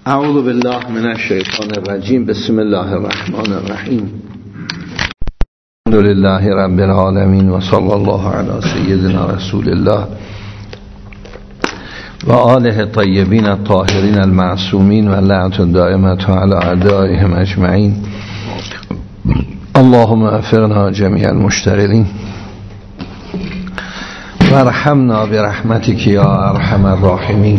اعوذ بالله من الشیطان الرجیم. بسم الله الرحمن الرحیم. الحمد لله رب العالمین و صلی الله علی سیدنا رسول الله و آله الطیبین الطاهرین المعصومین و لعنت دائمة علی اعدائهم اجمعین. اللهم اغفرنا جمیع المشتغلین و ارحمنا برحمتک یا ارحم الراحمین.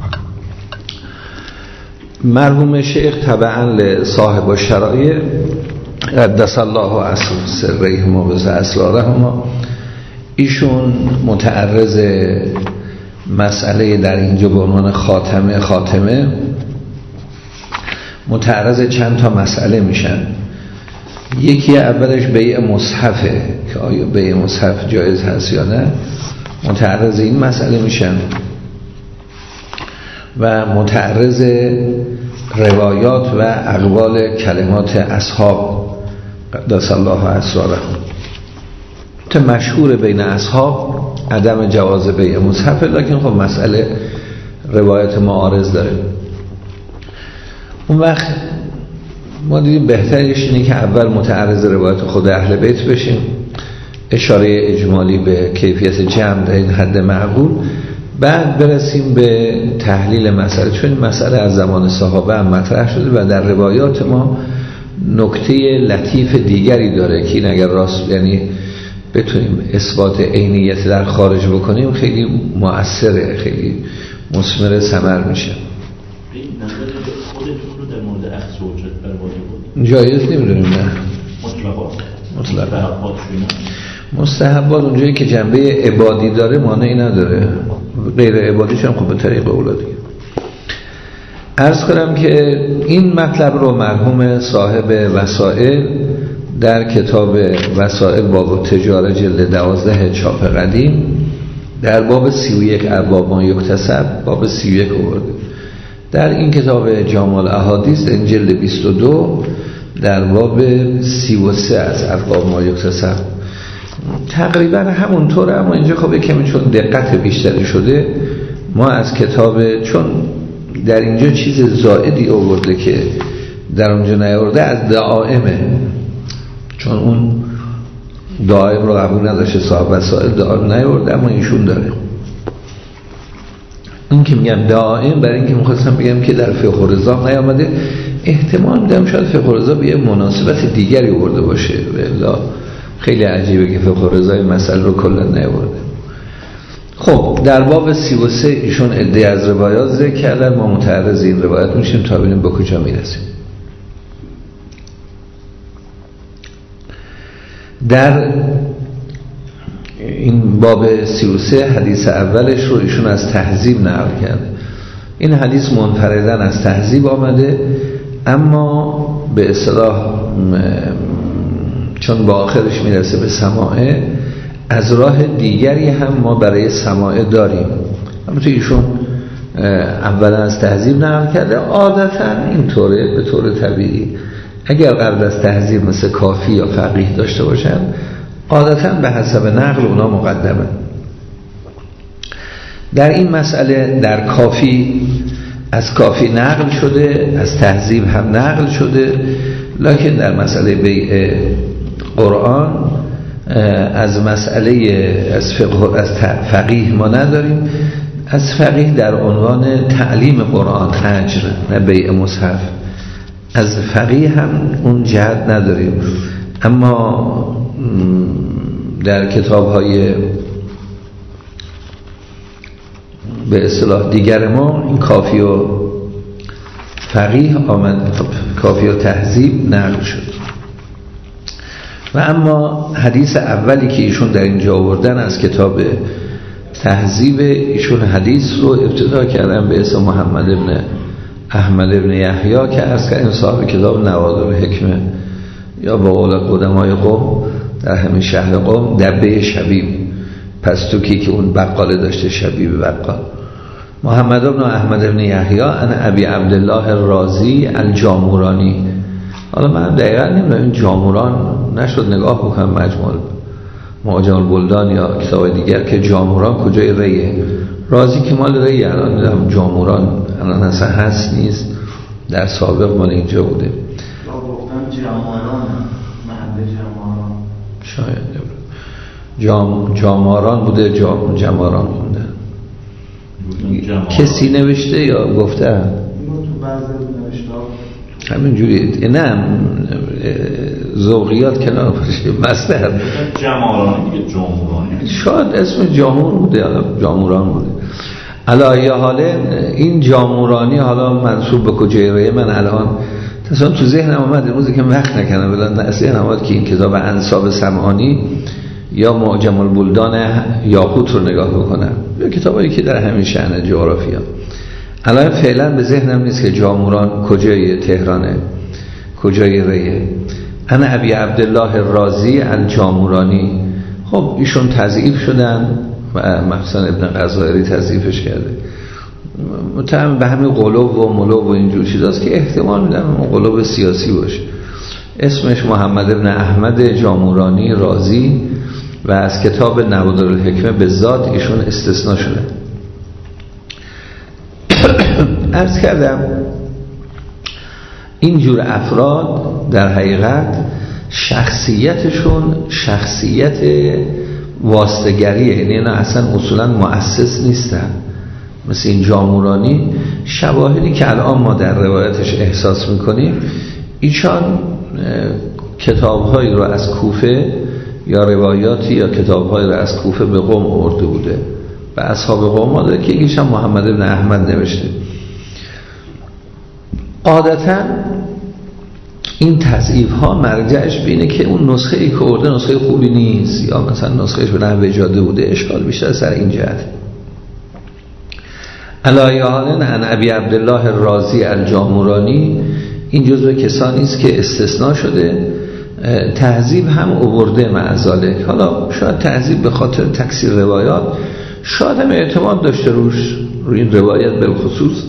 مرحوم شیخ طبعا لصاحب الشرایع قدس الله سرهم و اسرارهم، ایشون متعرض مسئله در اینجا به عنوان خاتمه متعرض چند تا مسئله میشن. یکی اولش بیع مصحفه که آیا بیع مصحف جایز هست یا نه، متعرض این مسئله میشن و متعرض روایات و اقوال کلمات اصحاب قدس الله اسرارهم. مشهور بین اصحاب عدم جواز بیع مصحف، لکن خب مسئله روایت معارض داره. اون وقت ما دیدیم بهترش اینه که اول متعرض روایت خود اهل بیت بشیم، اشاره اجمالی به کیفیت جمع در این حد معقول، بعد برسیم به تحلیل مسئله، چون این مسئله از زمان صحابه هم مطرح شده و در روایات ما نکته لطیف دیگری داره که این اگر راست یعنی بتونیم اثبات عینیت در خارج بکنیم خیلی مؤثره، خیلی مثمر ثمر میشه. جایز نمیدونیم نه مطلقا مستحبات اونجایی که جنبه عبادی داره مانعی نداره، غیر عبادیش هم خب به طریق اولادی. عرض کنم که این مطلب رو مرحوم صاحب وسائل در کتاب وسائل باب تجاره جلد 12 چاپ قدیم در باب 31 ابواب ما یکتسب باب 31 آورده. در این کتاب جامع الاحادیث در این جلد 22 در باب 33 از ابواب ما یکتسب تقریبا همونطوره، اما اینجا خب کمی چون دقت بیشتری شده ما از کتاب، چون در اینجا چیز زائدی آورده که در اونجا نیاورده، از دعائمه، چون اون دعائم رو قبول نداشته صاحب وسائل، دعائم نیاورده اما ایشون داره. این که میگم دعائم برای اینکه میخواستم بگم که در فقه رضا نیامده، احتمال میدم شاید فقه رضا به مناسبت دیگری آورده باشه، والله خیلی عجیبه که فقه رضای مسئله رو کلا نیاورده. خب در باب 33 ایشون عده از روایات ذکر کردن، ما متعرض این روایت میشیم تا ببینیم به کجا میرسیم. در این باب 33 حدیث اولش رو ایشون از تهذیب نقل کرده. این حدیث منفردن از تهذیب آمده، اما به اصطلاح چون با آخرش میرسه به سماعه، از راه دیگری هم ما برای سماعه داریم. اما تو ایشون اولا از تهذیب نقل کرده. عادتا اینطوره به طور طبیعی اگر قبل از تهذیب مثل کافی یا فقیه داشته باشن، عادتا به حسب نقل اونا مقدمه. در این مسئله در کافی از کافی نقل شده، از تهذیب هم نقل شده، لکن در مسئله بیع قرآن از مسئله از فقیه ما نداریم. از فقیه در عنوان تعلیم قرآن اجر، نه بیع مصحف. از فقیه هم اون جهت نداریم، اما در کتاب‌های به اصطلاح دیگر ما این کافی و فقیه آمد، کافی و تهذیب نقل شد. و اما حدیث اولی که ایشون در اینجا آوردن از کتاب تهذیب، ایشون حدیث رو ابتدا کردن به اسم محمد ابن احمد ابن یحیی که از که صاحب کتاب نوادر حکمه یا با قول قدمای قوم در همین شهر قوم دبه شبیب، پس تو که اون بقاله داشته شبیب بقال. محمد ابن احمد ابن یحیی ان ابی عبدالله الرازی الجامورانی. حالا من دقیقا نمیدونم این جاموران نشد نگاه بکنم معجم البلدان یا کتاب دیگر که جاموران کجای ریه. رازی که مال ریه، الان میدونم جاموران الان اصلا هست نیست. در سابق مال اینجا بوده. یا گفتن جماران، محل جماران شاید جاماران بوده، جماران بوده. کسی نوشته یا گفته؟ اینو تو بعضی نوشته همین جوری نه ذوقیات کنار باشه مصدر جمارانی دیگه، جامورانی شاید اسم جامور بوده یا جاموران بوده. علی حال این جامورانی حالا منسوب به کجای ریه من الان تصلا تو ذهنم اومد امروز که وقت نکنم بلند ذهنم اومد که این کتاب انساب سمعانی یا معجم البلدان یاقوت رو نگاه بکنم یا کتابایی که در همین شأن جغرافیا. الان فعلا به ذهنم نیست که جاموران کجای تهرانه کجای ریه. انا ابی عبدالله الرازی الجامورانی. خب ایشون تضعیف شدن و مثلا ابن غزائری تضعیفش کرده، متهم به همین قلوب و ملوب و اینجور چیزاست که احتمال میدم قلوب سیاسی باشه. اسمش محمد ابن احمد جامورانی رازی و از کتاب نوادر الحکمه به ذات ایشون استثناء شده. عرض کردم اینجور افراد در حقیقت شخصیتشون شخصیت واسطه‌گریه، یعنی اینا اصلا اصولا مؤسس نیستن. مثل این جامورانی شواهدی که الان ما در روایتش احساس میکنیم، ایشان کتابهایی رو از کوفه یا روایاتی یا کتابهایی رو از کوفه به قم آورده بوده و اصحاب قم داره که یکیش هم محمد بن احمد نوشته. عادتا این تضعیف ها مرجعش بینه که اون نسخه ای که آورده نسخه خوبی نیست یا مثلا نسخهش به نحو وجاده بوده. اشکال بیشتر سر این جهت. علی حال ان ابی عبدالله الرازی الجامورانی این جزو کسانی است که استثناء شده. تهذیب هم آورده معذالک. حالا شاید تهذیب به خاطر تکثیر روایات شاید هم اعتماد داشته روی این روایت به خصوص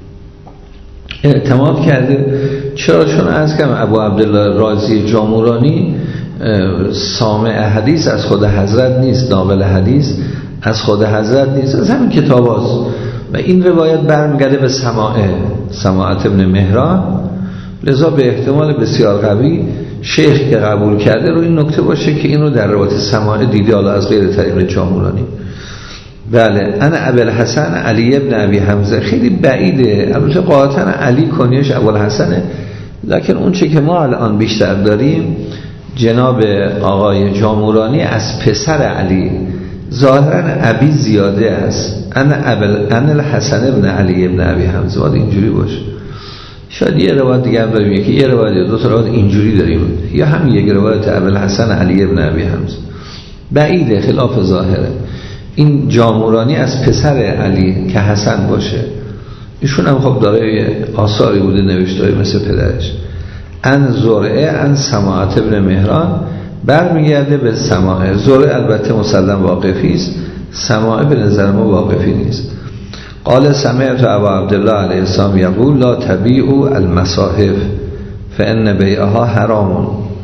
اعتماد کرده. چرا؟ چون از کم ابو عبدالله رازی جامورانی سامع حدیث از خود حضرت نیست، ناقل حدیث از خود حضرت نیست، از همین کتاب هاست و این روایت برمیگرده به سماعت ابن مهران. لذا به احتمال بسیار قوی شیخ که قبول کرده رو این نکته باشه که این رو در روایت سماع دیده، حالا از غیر طریق جامورانی. بله. انا ابوالحسن علی ابن ابی حمزه. خیلی بعیده، البته قاطعا علی کنیش ابوالحسنه، لکن اون چه که ما الان بیشتر داریم جناب آقای جامورانی از پسر علی، ظاهرا ابی زیاده است. انا الحسن ابن علی ابن ابی حمزه. باید اینجوری باشه. شاید یه روایت دیگه هم داریم، یکی یه روایت دو تا روایت اینجوری داریم، یا هم یک روایت ابوالحسن علی ابن ابی حمزه. بعیده، خلاف ظاهره. این جامورانی از پسر علی که حسن باشه. ایشون هم خب داره آثاری بوده نوشته مثل پدرش. ان زرعه ان سماعت ابن مهران برمیگرده به سماعه. زرعه البته مسلم واقفی است، سماعه به نظر ما واقفی نیست. قال سمعت ابا عبدالله علیه السلام یقول لا تبیعوا المصاحف فان بیعها حرام.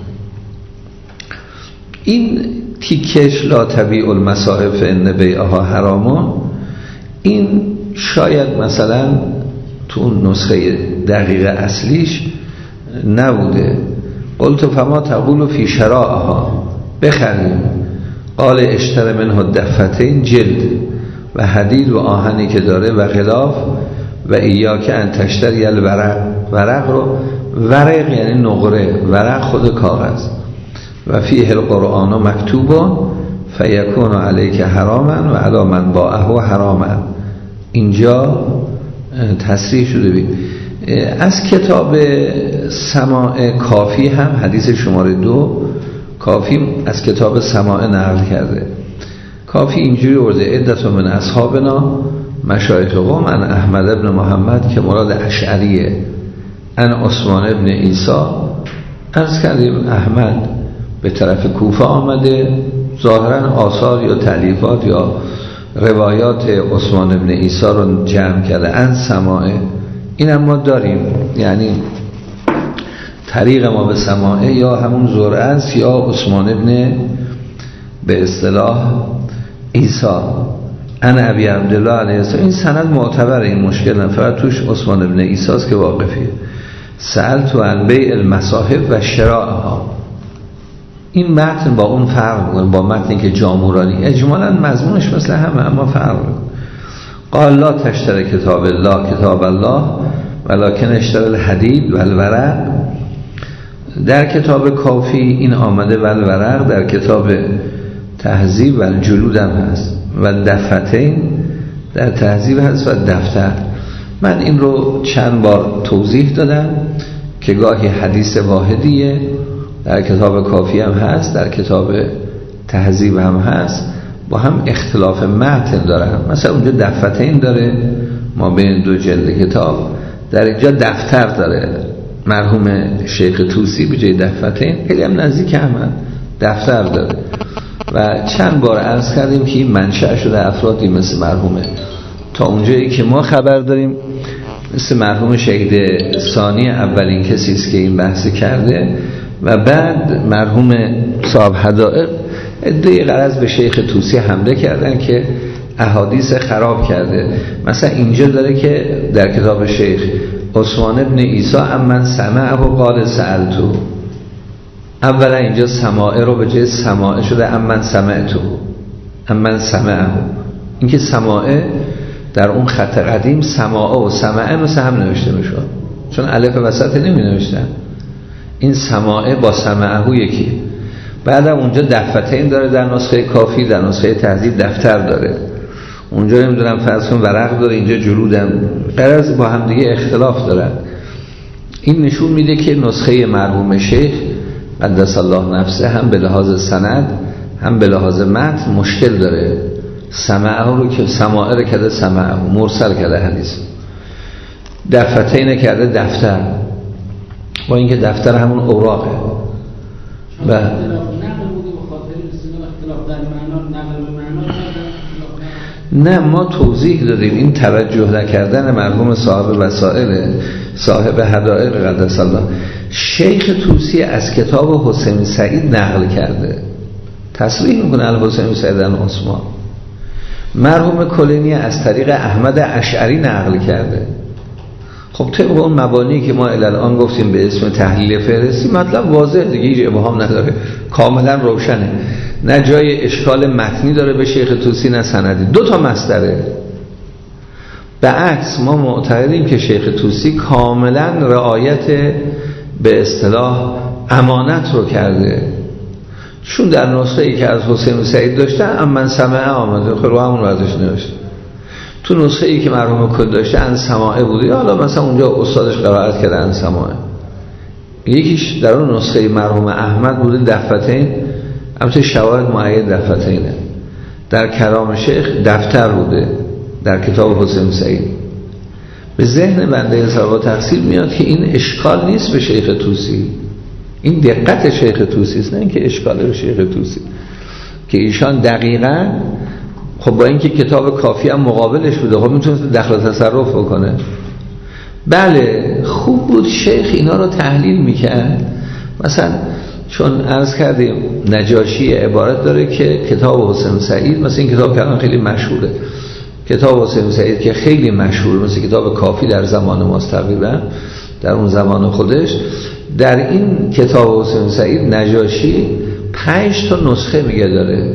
این تیکش لا تبیع المصاحف فان بیعها حرام، این شاید مثلا تو اون نسخه دقیق اصلیش نبوده. قلت فما تقول فی شرائها، بخریم. قال اشتر منه دفتین جلد و حدید و آهنی که داره و غلاف و ایاک ان تشتری الورق. ورق رو ورق یعنی نقره، ورق خود کاغذ. و فیه القرآن مکتوب فیکون علیک حراما و علی من باعه حراما. اینجا تصریح شده بید. از کتاب سماع کافی هم حدیث شماره 2 کافی از کتاب سماع نقل کرده. کافی اینجوری ورده عدت من اصحابنا مشایخ قوم ان احمد ابن محمد که مراد اشعریه، ان عثمان ابن عیسی. عرض کردیم احمد به طرف کوفه آمده، ظاهرا آثار یا تالیفات یا روایات عثمان ابن عیسی رو جمع کرده. ان سماعه این هم ما داریم، یعنی طریق ما به سماعه یا همون زرعه است یا عثمان ابن به اصطلاح عیسی. انا ابی عبدالله علیه السلام. این سند معتبره، این مشکل نه، فقط توش عثمان ابن عیسی است که واقفیه. سألت عن بیع المصاحف و شراءها. این متن با اون فرق می‌کنه، با متنی که جامورانی اجمالاً مضمونش مثل همه اما فرق می‌کنه. قال لا تشتری کتاب الله کتاب الله ولکن اشتری الحدید و الورق. در کتاب کافی این آمده و الورق، در کتاب تهذیب و الجلود هم هست و دفتین در تهذیب هست و دفتر. من این رو چند بار توضیح دادم که گاهی حدیث واحدیه، در کتاب کافی هم هست، در کتاب تهذیب هم هست، با هم اختلاف متن دارن. مثلا اونجا دفتین داره ما بین دو جلد کتاب، در اینجا دفتر داره. مرحوم شیخ طوسی به جای دفتین خیلی هم نزدیک هم دفتر داره. و چند بار عرض کردیم که این منشأ شده افرادی مثل مرحوم، تا اونجایی که ما خبر داریم مثل مرحوم شهید ثانی اولین کسی است که این بحث کرده و بعد مرحوم صاحب حدائق عده غرض به شیخ طوسی حمله کردن که احادیث خراب کرده. مثلا اینجا داره که در کتاب شیخ عثمان ابن عیسی امن سمعه قال سألتو، اولا اینجا سماعه رو به جای سماعه شده امن سمعتو، امن سمعه. این که سماعه در اون خط قدیم سماعه و سمعه مثل هم نوشته میشد، چون الف وسط نمی نوشتن. این سماعه با سمعه یکی. بعدم اونجا دفتین داره در نسخه کافی، در نسخه تهذیب دفتر داره. اونجا نمیدونم فرض کن ورق داره، اینجا جلودم، غرض با هم دیگه اختلاف دارن. این نشون میده که نسخه مرحوم شیخ قدس الله نفسه هم به لحاظ سند هم به لحاظ متن مشکل داره. سمعه رو که سماعه رو کرده سمعه، مرسل کرده حدیث، دفتین کرده دفتر، با اینکه دفتر همون اوراقه. و نه ما توضیح دادیم این توجه نکردن مرحوم صاحب وسائل صاحب حدائق قدس الله. شیخ طوسی از کتاب حسین سعید نقل کرده، تصریح میکنه الحسین سعید عثمان. مرحوم کلینی از طریق احمد اشعری نقل کرده. خب طبق اون مبانی که ما الان گفتیم به اسم تحلیل فهرستی مطلب واضح دیگه، هیچ ابهام نداره، کاملا روشنه، نه جای اشکال متنی داره به شیخ طوسی نه سندی، دو تا مصدره. به عکس ما معتقدیم که شیخ طوسی کاملا رعایت به اصطلاح امانت رو کرده، چون در نسخه ای که از حسین سعید داشته امن سمعه آمده، خب رو همون رو ازش نوشته. تو نسخه ای که مرحوم کل داشته ان سماعه بوده، حالا مثلا اونجا استادش قرائت کرده ان سماعه. یکیش در اون نسخه مرحوم احمد بوده دفتین، البته شواهد معید دفتینه. در کلام شیخ دفتر بوده در کتاب حسین سعید. به ذهن بنده صاحب تحصیل میاد که این اشکال نیست به شیخ طوسی، این دقت شیخ طوسی است، نه اینکه اشکال به شیخ طوسی، که ایشان دقیقاً خب با اینکه کتاب کافی هم مقابلش بوده خب میتونه دخل تصرف بکنه. بله خوب بود شیخ اینا رو تحلیل میکرد. مثلا چون عرض کردیم نجاشی عبارت داره که کتاب حسین سعید، مثلا این کتاب که الان خیلی مشهوره، کتاب حسین سعید که خیلی مشهور، مثل کتاب کافی در زمان ماست تقریبا در اون زمان خودش، در این کتاب حسین سعید نجاشی 5 تا نسخه میگه داره.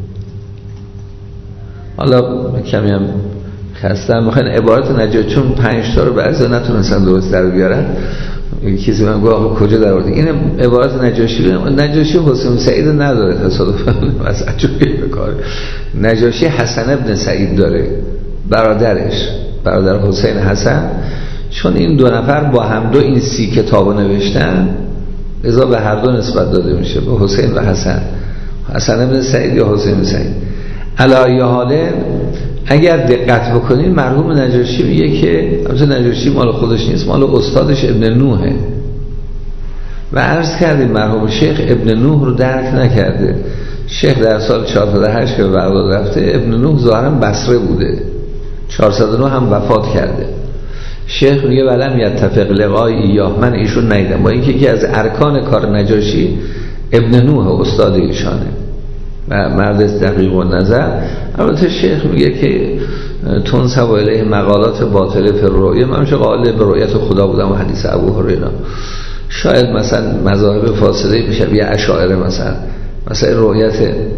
حالا کمی هم خستم میخواین عبارت نجاشی، چون 5 تا رو بعضی نتونستن درست در بیارن، کسی من گفت کجا در آورده این عبارت نجاشی حسین سعید نداره، تصادفاً از عجوبه بکاره. نجاشی حسن ابن سعید داره، برادرش، برادر حسین حسن، چون این دو نفر با هم دو این 30 کتابو نوشتن لذا به هر دو نسبت داده میشه، به حسین و حسن، حسن ابن سعید یا حسین سعید. علی حاله اگر دقت بکنید مرحوم نجاشی میگه که البته نجاشی مال خودش نیست، مال استادش ابن نوحه و عرض کردیم مرحوم شیخ ابن نوح رو درک نکرده. شیخ در سال 408 که به بغداد رفته، ابن نوح ظاهرا بصره بوده، 409 هم وفات کرده. شیخ میگه ولم یتفق لقای یا من ایشون ندیدم، با اینکه یکی از ارکان کار نجاشی ابن نوح استاد ایشانه و مرد دقیق و نظر. البته شیخ میگه که تنسب الیه مقالات باطله فی الرؤیا، من میشه قائل به رؤیت خدا بودم و حدیث ابو هریره. شاید مثلا مذاهب فاسده میشه یه اشاعره مثلا رؤیت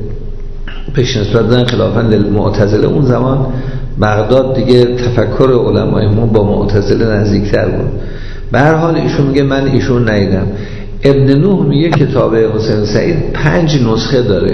پیش نسبت دادن خلافاً للمعتزله. اون زمان بغداد دیگه تفکر علمایمون با معتزله نزدیکتر بود. به هر حال ایشون میگه من ایشون ندیدم. ابن نوح میگه کتاب حسین سعید 5 نسخه داره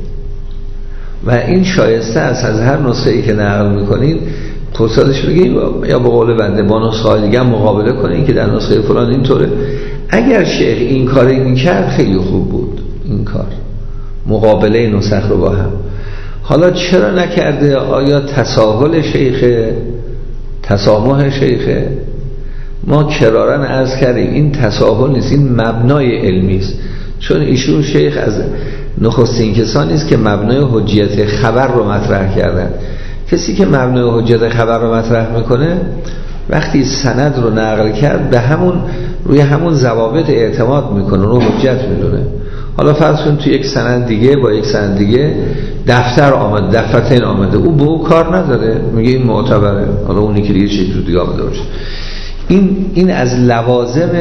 و این شایسته است از هر نسخه ای که نقل میکنین توسادش بگید یا به قول بنده با نسخه های دیگه مقابله کنین که در نسخه فلان اینطوره. اگر شیخ این کاری میکرد خیلی خوب بود، این کار مقابله نسخ رو با هم. حالا چرا نکرده؟ آیا تساهل شیخه؟ تسامح شیخه؟ ما کرارن عرض کردیم این تساهل نیست، این مبنای علمی است. چون ایشون شیخ از نخستین کسانی است که مبنای حجیت خبر رو مطرح کردن. کسی که مبنای حجیت خبر رو مطرح میکنه وقتی سند رو نقل کرد به روی همون ضوابط اعتماد میکنه، رو حجت میدونه. حالا فرض کن تو یک سند دیگه با یک سند دیگه دفتر آمد، دفترین آمده، او به او کار نداره، میگه این معتبره، حالا اونی که دیگه چیز رو دیگه آمده باشه. این از لوازم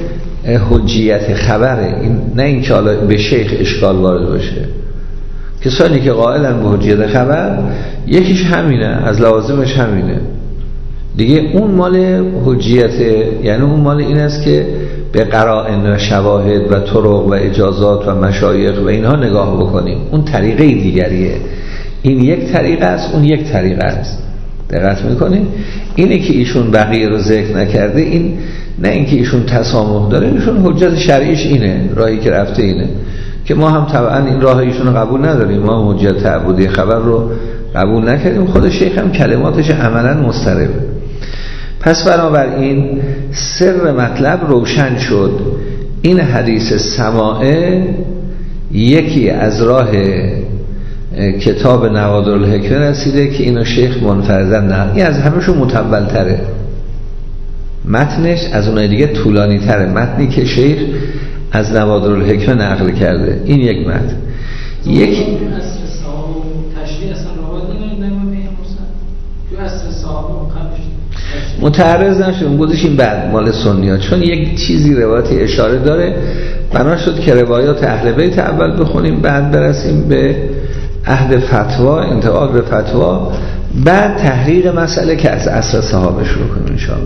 حجیت خبره. این نه این که حالا به شیخ اشکال وارد باشه. کسانی که قائلن به حجیت خبر یکیش همینه، از لوازمش همینه دیگه. اون مال حجیت، یعنی اون مال این است که به قرائن و شواهد و طرق و اجازات و مشایخ و اینها نگاه بکنیم. اون طریقه دیگریه. این یک طریقه است، اون یک طریقه است. دقت میکنید؟ اینه که ایشون بقیه رو ذکر نکرده، این نه اینکه ایشون تسامح داره، ایشون حجت شرعیش اینه، راهی که رفته اینه که ما هم طبعا این راه ایشون رو قبول نداریم. ما حجت تعبدی خبر رو قبول نکردیم. خود شیخ هم کلماتش عملا مضطربه. پس بنابراین سر مطلب روشن شد. این حدیث سماعه یکی از راه کتاب نوادرالحکمه رسیده که اینو شیخ منفردن نه، این از همه‌شون مطول تره، متنش از اونای دیگه طولانی تره، متنی که شیخ از نوادرالحکمه نقل کرده. این یک متن. یک متعرض نشون گذاشتیم بعد مال سنی‌ها، چون یک چیزی روایتی اشاره داره، بنا شد که روایات اهل بیت اول بخونیم بعد برسیم به عهد فتوا، انتقال به فتوا، بعد تحقیق مسئله که از عصر صحابه شروع کنیم انشاءالله.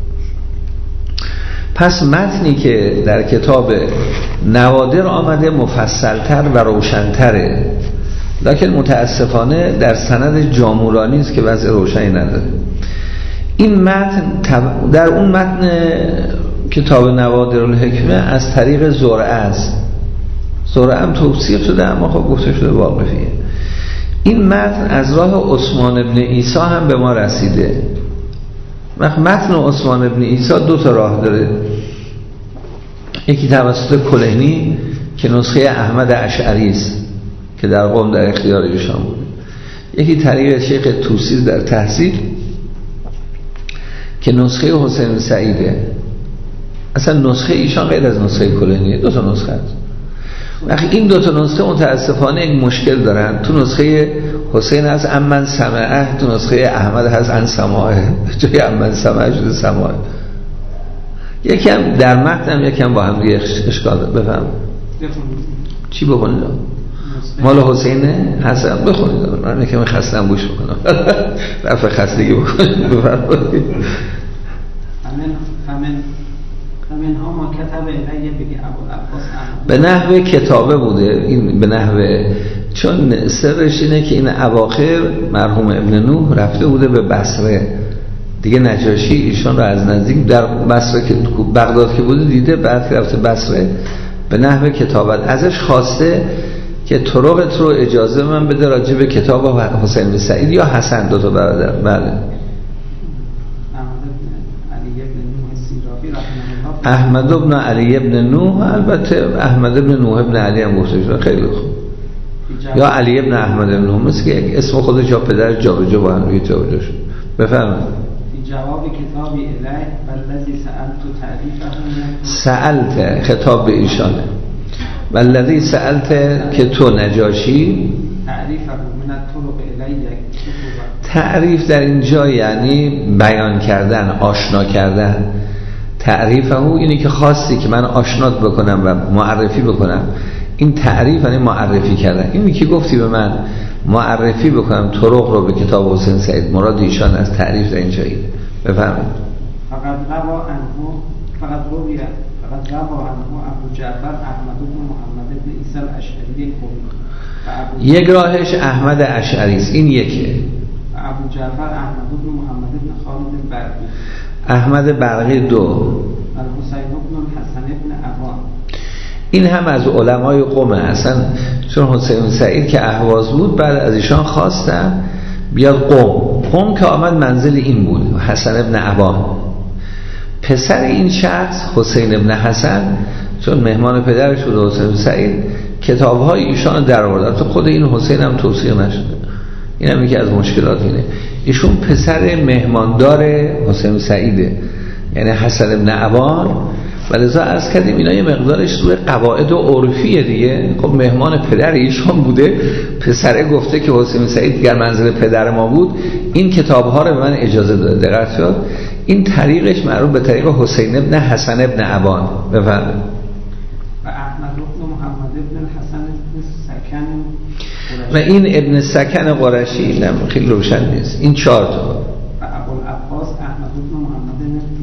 پس متنی که در کتاب نوادر آمده مفصلتر و روشنتره، لکن متاسفانه در سند جامورانی است که وضع روشنی نداره. این متن در اون متن کتاب نوادرالحکمه از طریق زرعه است. زرعه هم توصیف شده اما خب گفته شده واقفیه. این متن از راه عثمان ابن عیسی هم به ما رسیده. متن عثمان ابن عیسی 2 راه داره. یکی توسط کلینی که نسخه احمد اشعری است که در قم در اختیار ایشان بود. یکی طریق شیخ توسی در تحصیل که نسخه حسین سعیده. اصلا نسخه ایشان غیر از نسخه کلینیه، 2 نسخه است. وقتی این 2 نسخه متاسفانه یک مشکل دارن. تو نسخه حسین هست امن سمعه، تو نسخه احمد هست ان سماعه، جای امن سمعه شده سماعه. یکم در متن هم یکم با هم دیگه اشکال بفهم. چی بخونید؟ مال حسینه حسن بخونید. من یکم خستم گوش بکنم. رفع خستگی بکنید. بفرمایید. همین ها ما کتاب الیه بگی ابو العباس به نحو کتابه بوده. این به نحو، چون سرش اینه که این اواخر مرحوم ابن نوح رفته بوده به بصره دیگه، نجاشی ایشان رو از نزدیک در بصره که بغداد که بوده دیده، بعد رفته بصره به نحو کتابت ازش خواسته که طرقت رو اجازه من بده راجع به کتاب حسین بن سعید یا حسن 2 برادر. بله احمد ابن علی ابن نوح، البته احمد ابن نوح ابن علی هم گفته شده، خیلی خوب. یا علی ابن احمد ابن نوح، مثل که اسم خود جا پدر جا به جا با هم جا به جا شد. بفرمایید. جواب کتابی الیه والذی سألت تعریفه، سألت خطاب به ایشانه. والذی سألت که تو نجاشی تعریف در اینجا یعنی بیان کردن، آشنا کردن. تعریفه اینی که خواستی که من آشنات بکنم و معرفی بکنم. این تعریف یعنی معرفی کردن. اینی که گفتی به من معرفی بکنم طرق رو به کتاب حسین سعید، مراد ایشان از تعریف در اینجایی. بفرمایید. فقط روى عنه ابو جعفر احمد بن محمد بن عیسی الاشعری یک راهش احمد اشعری است، این یکه. ابو جعفر احمد بن محمد بن خالد البرقی، احمد برقی دو، الحسین بن الحسن بن عوان. این هم از علمای قومه. اصلا چون حسین سعید که اهواز بود بعد از ایشان خواستن بیاد قوم که آمد منزل این بود، حسن ابن عوان. پسر این شخص حسین ابن حسن چون مهمان پدرش بود حسین سعید، کتاب‌های ایشان در آورد. تو خود این حسین هم توصیه نشده. این هم یکی از مشکلات اینه. ایشون پسر مهماندار حسین سعیده، یعنی حسن ابن عوان. ولذا عرض کردیم اینا یه مقدارش روی قواعد و عرفیه دیگه. خب مهمان پدر ایشان بوده، پسره گفته که حسین سعید دیگر منزل پدر ما بود، این کتاب‌ها رو به من اجازه داده. دقت شد؟ این طریقش معروف به طریق حسین ابن حسن ابن عوان. بفرمایید. و احمد بن محمد ابن الحسن ابن سکن و این ابن سکن قرشی خیلی روشن نیست. این 4 تا. و ابوالعباس احمد بن محمد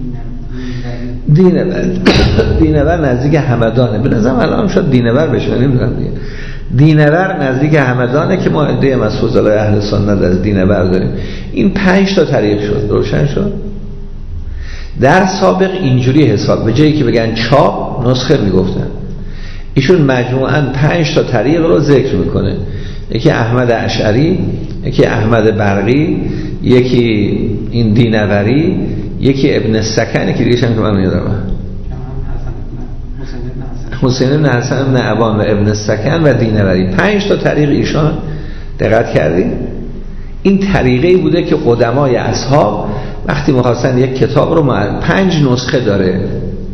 ابن دینور نزدیک همدانه. به نظرم الان شد دینور بشه، نمیدونم دیگه. دینور نزدیک همدانه که ما عده از فضلای اهل سنت از دینور داریم. این 5 تا طریق شد. روشن شد؟ در سابق اینجوری حساب، به جایی که بگن چاپ نسخه میگفتن، ایشون مجموعاً 5 تا طریق رو ذکر میکنه. یکی احمد اشعری، یکی احمد برقی، یکی این دینوری، یکی ابن سکن که دیگه هم که من میادم حسین ابن حسن ابن عوان و ابن سکن و دینوری. 5 تا طریق ایشان. دقت کردید؟ این طریقی بوده که قدمای اصحاب وقتی می‌خواستن یک کتاب رو 5 نسخه داره،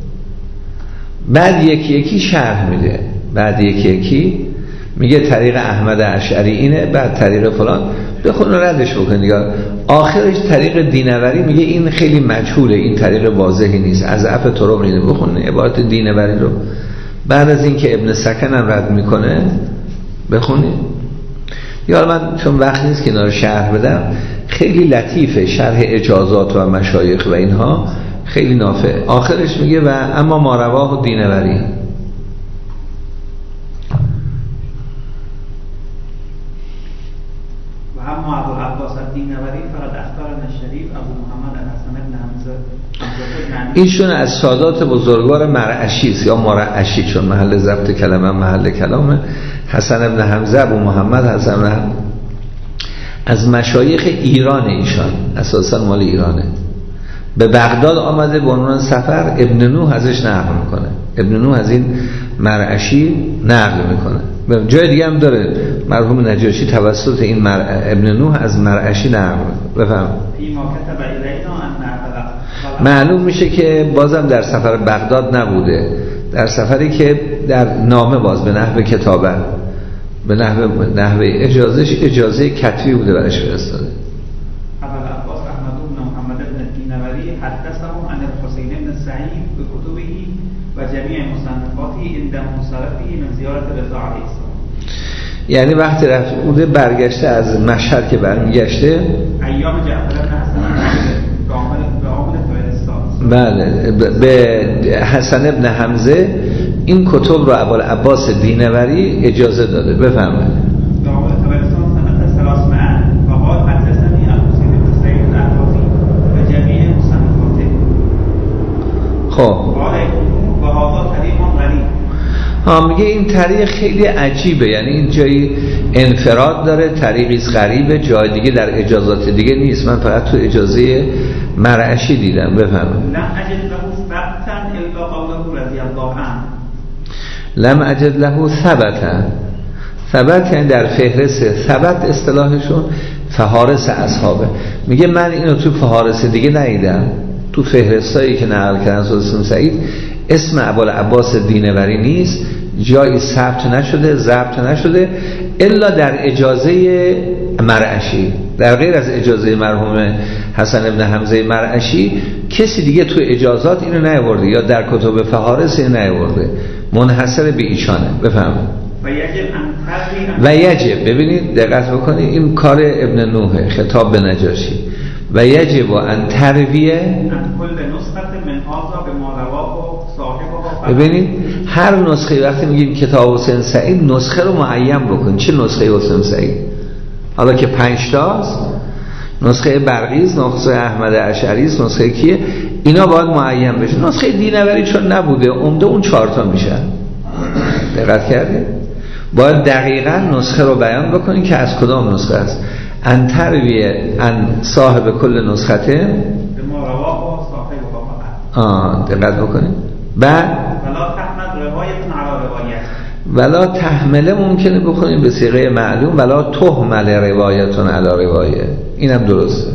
بعد یکی شرح میده، بعد یکی میگه طریق احمد اشعری اینه، بعد طریق فلان، بخون و ردش بکن دیگه. آخرش طریق دینوری میگه این خیلی مجهوله، این طریق واضحی نیست، از اف طرق نیده، بخون عبارت دینوری رو. بعد از این که ابن سکن هم رد میکنه بخونید. یا من چون وقت نیست که اینا رو شرح بدم، خیلی لطیفه شرح اجازات و مشایخ و اینها، خیلی نافع. آخرش میگه و اما ما رواه دینوری. و اما ابوالعباس الدینوری فقط اخبرنا الشریف ابو محمد الحسن بن حمزه. ایشون از سادات بزرگوار مرعشی است یا مرعشی، چون محل ضبط کلمه محل کلامه. حسن ابن حمزه ابو محمد حسن از مشایخ ایران، ایشان اساسا مال ایرانه. به بغداد آمده به عنوان سفر. ابن نوح ازش نقل میکنه، ابن نوح از این مرعشی نقل میکنه. به جای دیگه هم داره مرحوم نجاشی توسط این ابن نوح از مرعشی نقل میکنه. بفهم معلوم میشه که بازم در سفر بغداد نبوده، در سفری که در نامه باز به نحو کتابه، به نحو اجازه کتبی بوده برش فرستاده. ابوالعباس احمد بن محمد بن دینوری حدثهم عن الحسین بن سعید بکتبه و جمیع مصنفاته عند منصرفه من زیارت رضا علیه السلام. یعنی وقتی رفت بوده برگشته از مشهد که برمیگشته ایام جعفر بن حسن به عامل فرستاد. بله، به حسن ابن حمزه این کتب رو ابوالعباس دینوری اجازه داده. بفرمایید. به عامل فرستاد سنت 300 و قال حدثني الحسین بن سعید الاحوازی و جمیع مصنفاته. خب و هذا طریق غریب. میگه این طریق خیلی عجیبه، یعنی این جایی انفراد داره، طریقی غریبه، جای دیگه در اجازات دیگه نیست. من فقط تو اجازه مرعشی دیدم. بفرمایید. لم اجد له ثبتا. ثبت یعنی در فهرست. ثبت اصطلاحشون فهارس اصحابه. میگه من اینو تو فهارس دیگه ندیدم، تو فهرستایی که نقل کردن از حسین سعید اسم ابوالعباس دینوری نیست، جایی ثبت نشده، ضبط نشده الا در اجازه مرعشی. در غیر از اجازه مرحوم حسن ابن حمزه مرعشی کسی دیگه تو اجازات اینو نیاورده یا در کتب فهارس اینو نیاورده، منحصر به ایشانه. بفهمید. و یجب ببینید دقت بکنید، این کار ابن نوح خطاب به نجاشی. و یجب ان ترویه ببینید هر نسخه وقتی میگیم کتاب حسین سعید نسخه رو معین بکن. چه نسخه حسین سعید؟ حالا که 5 تاست، نسخه برقیز، نسخه احمد اشعری، نسخه کیه، اینا باید معین بشه. نسخه دینوری چون نبوده عمده اون 4 تا میشه. دقت کردید؟ باید دقیقاً نسخه رو بیان بکنید که از کدام نسخه است. ان ترویه ان صاحب کل نسخته به ما رواه صاحب دقت بکنید. بعد ولا تحمله ممکنه بخونیم به صیغه معلوم، ولا تحمل روایتون علی روایه. اینم درسته.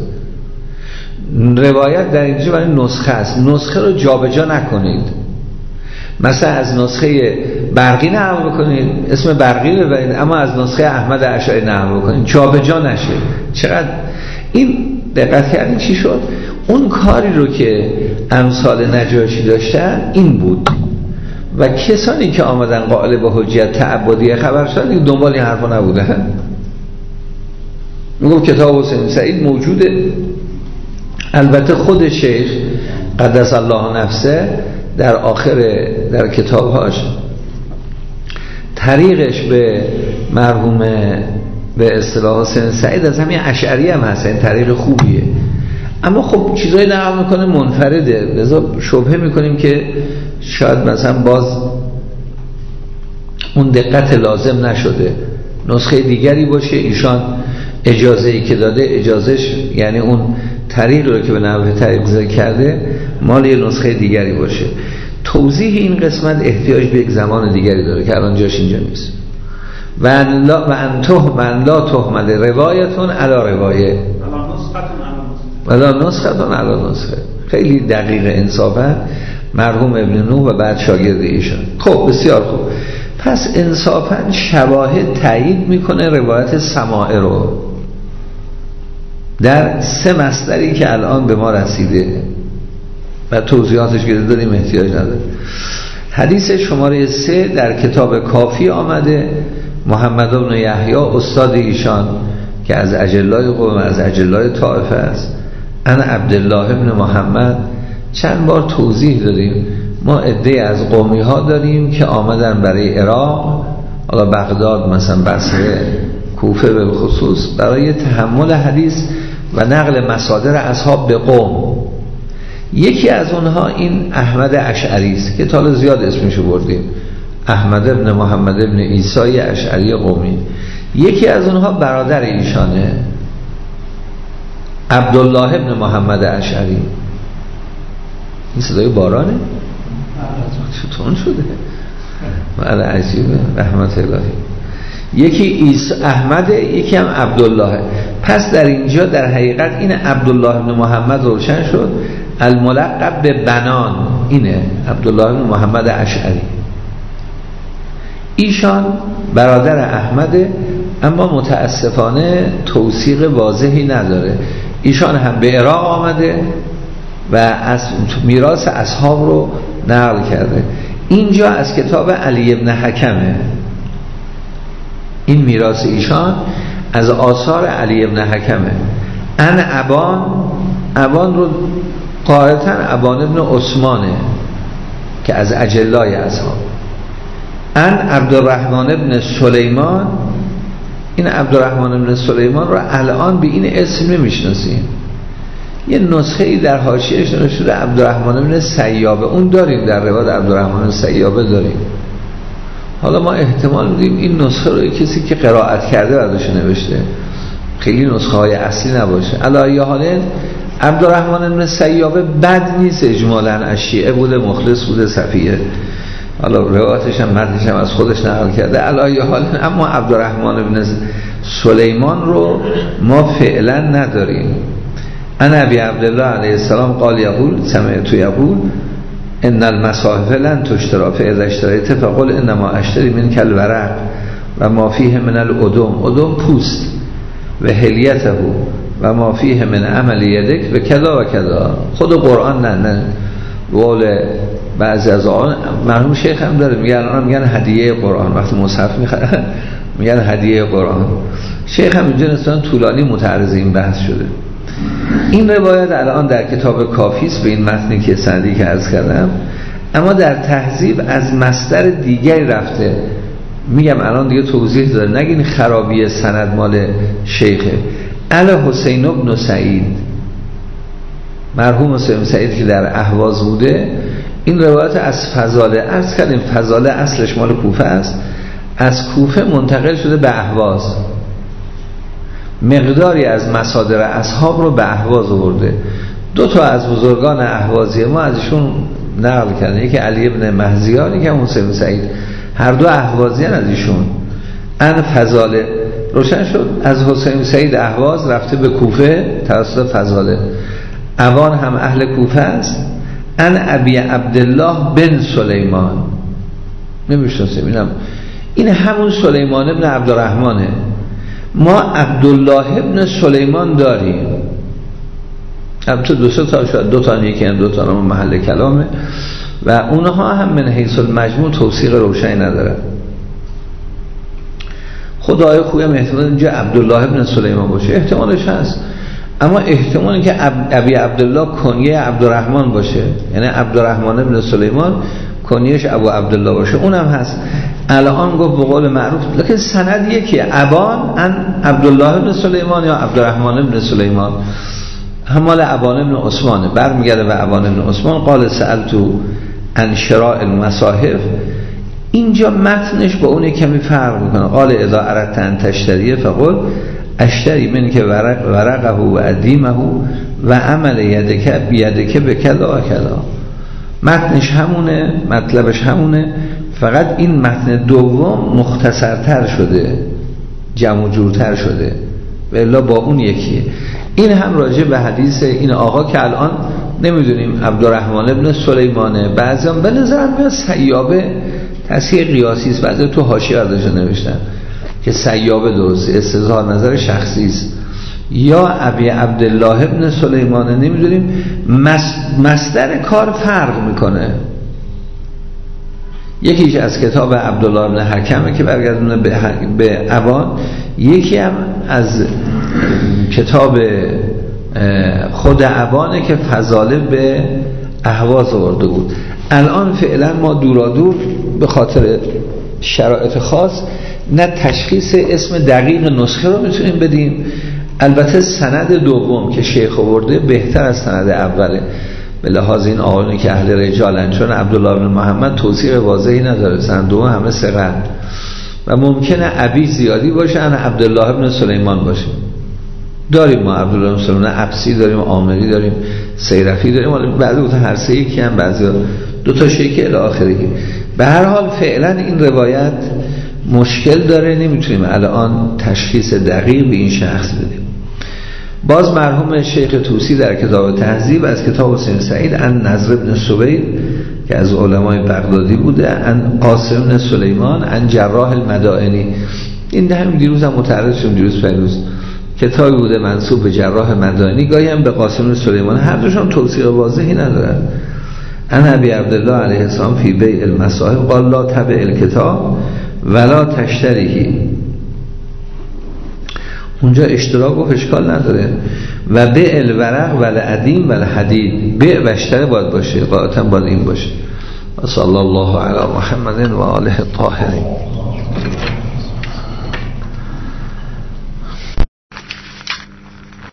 روایت در اینجا برای نسخه است. نسخه رو جابجا نکنید. مثلا از نسخه برقی نقل بکنید، اسم برقی ببرید، اما از نسخه احمد اشعری نقل بکنید، جابجا نشه. چقدر این دقت کردین چی شد؟ اون کاری رو که امثال نجاشی داشتن این بود و کسانی که آمدن قائل به حجیت تعبدی خبر شدن دنبال این حرفا نبودن. میگم کتاب حسین سعید موجوده. البته خود شیخ قدس الله نفسه در آخر در کتابهاش طریقش به مرحوم به اصطلاح حسین سعید از همین اشعری هم هست، این طریق خوبیه، اما خب چیزایی نقل میکنه منفرده، لذا شبهه میکنیم که شاید مثلا باز اون دقت لازم نشده، نسخه دیگری باشه، ایشان اجازه‌ای که داده اجازهش یعنی اون طریق رو که به نحو طریق ذکر کرده مال یه نسخه دیگری باشه. توضیح این قسمت احتیاج به یک زمان دیگری داره که الان جاش اینجا نیست. و ان لا تحمل روایتون علی روایه ولا نسختون علی نسخه. خیلی دقیق انصافا مرحوم ابن نوح و بعد شاگرد ایشان. خب بسیار خوب. پس انصافا شواهد تایید میکنه روایت سماع رو در 3 مصدری که الان به ما رسیده و توضیحاتش که دادیم احتیاج نداره. حدیث شماره 3 در کتاب کافی آمده. محمد بن یحیی استاد ایشان که از اجلای قوم، از اجلای طائفه است، انا عبدالله بن محمد. چند بار توضیح دادیم ما عده از قومی ها داریم که آمدن برای عراق، حالا بغداد مثلا بصره کوفه به خصوص، برای تحمل حدیث و نقل مصادر اصحاب به قوم. یکی از اونها این احمد اشعری است که تا زیاد اسمشو بردیم، احمد ابن محمد ابن عیسی اشعری قومی. یکی از اونها برادر ایشانه، عبدالله ابن محمد اشعری. این صدای بارانه؟ چطور شده؟ ولی عجیبه. رحمت الهی. یکی احمده، یکی هم عبدالله. پس در اینجا در حقیقت این عبدالله ابن محمد روشن شد. الملقب به بنان اینه عبدالله ابن محمد اشعری. ایشان برادر احمده، اما متاسفانه توثیق واضحی نداره. ایشان هم به عراق آمده و از میراث اصحاب رو نقل کرده. اینجا از کتاب علی ابن حکمه. این میراث ایشان از آثار علی ابن حکمه. ان ابان رو قاعدتا ابان ابن عثمانه که از اجلای اصحاب. ان عبدالرحمن ابن سلیمان. این عبدالرحمن ابن سلیمان رو الان به این اسم نمیشناسیم. یه نسخه ای در حاشیه‌اش نوشته شده عبدالرحمن ابن سیابه. اون داریم در روایت عبدالرحمن سیابه داریم. حالا ما احتمال میدیم این نسخه رو کسی که قرائت کرده برداشت نوشته، خیلی نسخه های اصلی نباشه. علی حال عبدالرحمن ابن سیابه بد نیست، اجمالاً از شیعه بوده، مخلص بوده، صفیه. حالا روایتش هم متنش هم از خودش نقل کرده. علی حال اما عبدالرحمن ابن سلیمان رو ما فعلا نداریم. انا ابی عبدالله علیه السلام قال یقول سمعت یقول ان المصاحف لن تشترى فاذا اشتریت فقل انما اشتری منک الورق و ما فیه من الادم پوست و هلیته و ما فیه من عمل یدک و کذا و کذا. خود قرآن نه قول بعضی از آن مرحوم شیخ هم داره میگن هدیه قرآن، وقتی مصحف میخرن میگن هدیه قرآن. شیخ هم اینجا نسبتاً طولانی متعرض این بحث شده. این روایت الان در کتاب کافی است به این متنی که سندی که عرض کردم، اما در تهذیب از مصدر دیگری رفته. میگم الان دیگه توضیح داره، نگین خرابی سند مال شیخه. حسین بن سعید، مرحوم حسین سعید که در اهواز بوده، این روایت از فضاله عرض کردیم. فضاله اصلش مال کوفه است، از کوفه منتقل شده به اهواز. مقداری از مصادر اصحاب رو به اهواز آورده. 2 تا از بزرگان اهوازی ما ازشون نقل کردن، یکی علی ابن مهزیان، یکی حسین سعید، هر دو اهوازی هستند. از ایشون ان فضاله روشن شد از حسین سعید اهواز رفته به کوفه توسط فضاله. اوان هم اهل کوفه است. ان ابی عبدالله بن سلیمان، نمیشناسیم این همون سلیمان ابن عبدالرحمنه. ما عبدالله ابن سلیمان داریم، البته 2 تا شاید 2 تا یکی هم 2 تا نام محل کلامه و اونها هم من حیث المجموع توثیق روشنی ندارن. خدای خوبم احتمال اینجا عبدالله ابن سلیمان باشه، احتمالش هست، اما احتمالی که ابی عبدالله کنیه عبدالرحمن باشه، یعنی عبدالرحمن ابن سلیمان کنیهش ابو عبدالله باشه، اونم هست. الان گفت به قول معروف، لکن سند یکیه، ابان ان عبدالله ابن سلیمان یا عبدالرحمن ابن سلیمان، همال ابان ابن عثمانه، برمیگرده به ابان ابن عثمان. قال سألتو عن شراء المصاحف، اینجا متنش با اون کمی فرق میکنه. قال اذا اردت ان تشتریه فقل اشتری منک ورقه و ادیمه و عمل یدک به کذا و کذا. متنش همونه، مطلبش همونه، فقط این متن دوم مختصرتر شده، جمع و جورتر شده، و الا با اون یکیه. این هم راجع به حدیث این آقا که الان نمیدونیم عبدالرحمن ابن سلیمانه، بعضی هم به نظرم میاد سیابه، تصحیح قیاسی است، بعضی تو حاشیه ارداشته نوشتن که سیابه درسته، استظهار نظر شخصی است، یا ابی عبدالله ابن سلیمانه، نمیدونیم. مصدر کار فرق میکنه، یکیش از کتاب عبدالله ابن حکمه که برگردونه به ابان، یکی هم از کتاب خود ابانه که فضاله به اهواز آورده بود. الان فعلا ما دورادور به خاطر شرایط خاص نه تشخیص اسم دقیق نسخه رو میتونیم بدیم. البته سند دوم که شیخ آورده بهتر از سند اوله، به لحاظ این آقایونی که اهل رجالن، چون عبدالله بن محمد توثیق واضحی نداره، سند دوم همه ثقه و ممکنه ابی زیادی باشه، انا عبدالله ابن سلیمان باشه. داریم ما عبدالله ابن سلیمان عبسی داریم، عامری داریم، سیرفی داریم، ولی بعضی وقتا هر سه یکی هم، بعضی 2 تا شیخ الی آخره. به هر حال فعلا این روایت مشکل داره، نمیتونیم الان تشخیص دقیق به این شخص بدیم. باز مرحوم شیخ طوسی در کتاب تهذیب از کتاب حسین سعید ان نضر بن سوید که از علمای بغدادی بوده، ان قاسم بن سلیمان، ان جراح المدائنی، این ده هم دیروز هم متعرض شدیم، دیروز پیروز کتابی بوده منسوب به جراح مدائنی، گاهی هم به قاسم بن سلیمان، هر دوشون توصیه واضحی ندارن. ان ابی عبدالله علیه السلام فی بیع المصاحف قال لا تبع الکتاب ولا تشتریه، اونجا اشتراک و اشکال نداره. و بیع الورق و العدیم و الحدید، بیع و اشتری باید باشه، قاعدتا باید این باشه. صلی الله علی محمد و آله الطاهرین.